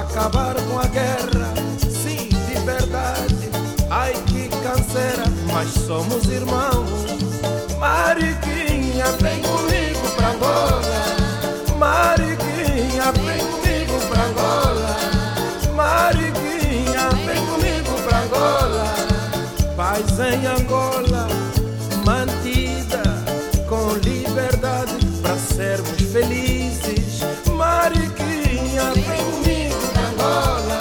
acabar com a guerra, sim, de verdade. Ai que canseira, mas somos irmãos. Mariquinha, vem comigo pra Angola. Mariquinha, vem comigo pra Angola. Mariquinha, vem comigo pra Angola. Paz em Angola, mantida com liberdade pra sermos felizes. Mariquinha, vem comigo pra Angola.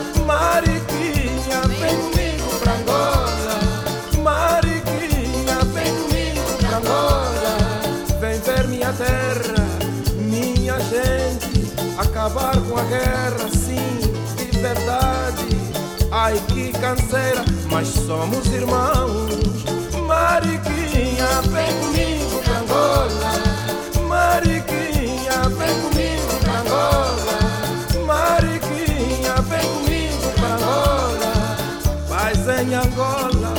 Mariquinha, vem comigo pra Angola. Mariquinha, vem comigo pra Angola. Vem ver minha terra, minha gente, acabar com a guerra, sim, de verdade. Ai que canseira, mas somos irmãos. Mariquinha, vem comigo pra Angola. Mariquinha, vem comigo pra Angola. Mariquinha, vem comigo pra Angola. Paz em Angola,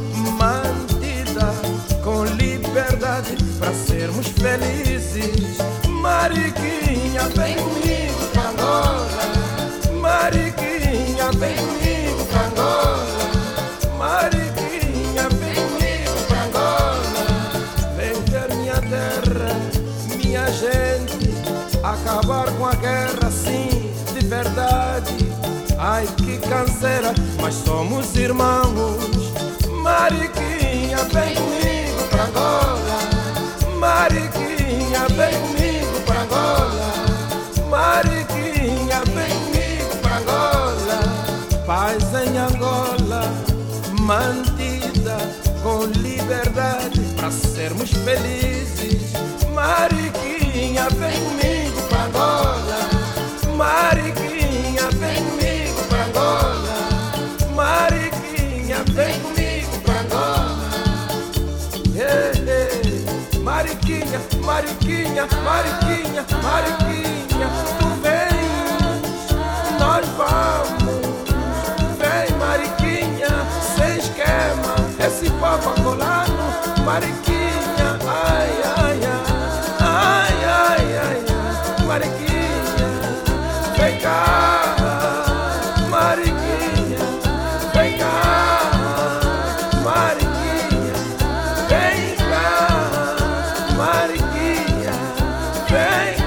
mantida com liberdade pra sermos felizes. Mariquinha, vem comigo pra Angola. Mariquinha, vem comigo pra Angola. Mariquinha, vem comigo pra Angola. Vem ver minha terra, minha gente, acabar com a guerra, sim, de verdade. Ai que canseira, mas somos irmãos. Mariquinha, vem comigo pra Angola. Mariquinha, vem comigo pra Angola. Mariquinha, vem comigo pra Angola. Paz em Angola, mantida com liberdade pra sermos felizes. Mariquinha, vem comigo pra Angola. Mariquinha, vem comigo pra Angola. Mariquinha, vem comigo pra Angola. Hey, hey. Mariquinha, Mariquinha, Mariquinha, Mariquinha, tu vens, nós vamos. Vem Mariquinha, sem esquema, esse povo angolano. Mariquinha, ai, ai, ai, ai, ai, ai, ai. Mariquinha, vem cá. Mariquinha, vem cá. Mariquinha, vem cá. Mariquinha, vem